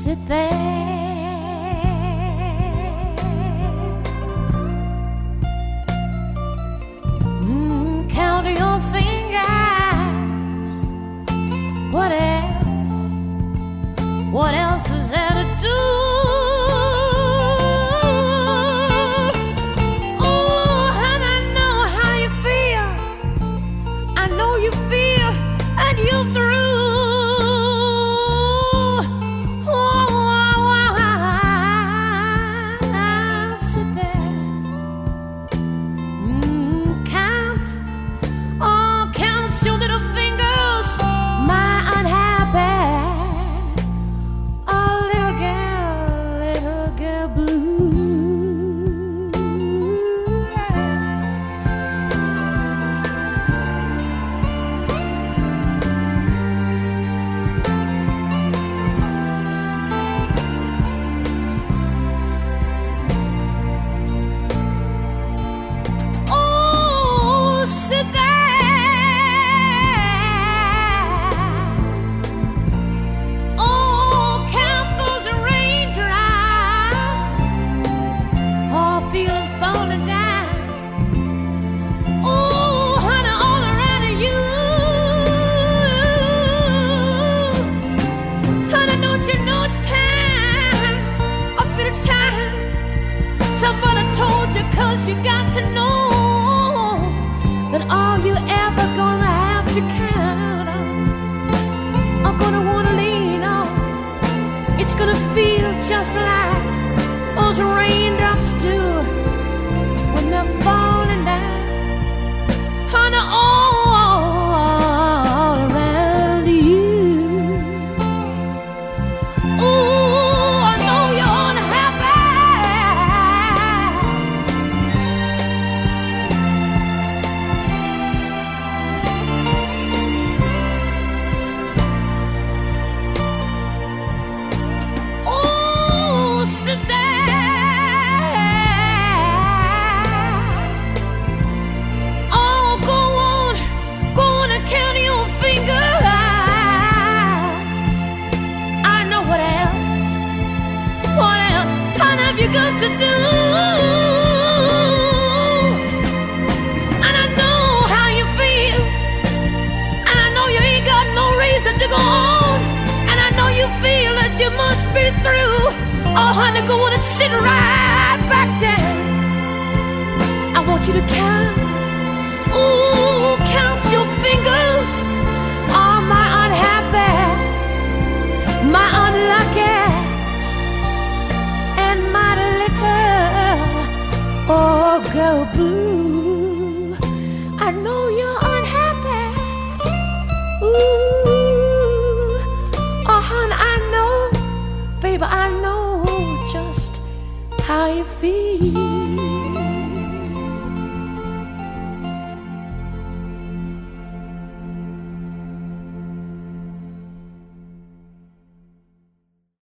sit there. Count your fingers. What else? What else is there to do? Oh, and I know how you feel. I know you feel, and you're through. You got to know that all you ever gonna have to count on, are gonna wanna lean on. It's gonna feel just like those raindrops do when they're falling down, honey, all around you. Ooh, I know you're unhappy. Got to do, and I know how you feel, and I know you ain't got no reason to go on, and I know you feel that you must be through. Oh honey, go on and sit right back down. I want you to count, ooh, count your fingers. Oh my unhappy, my unlucky, oh, girl blue, I know you're unhappy. Ooh, oh, honey, I know, baby, I know just how you feel.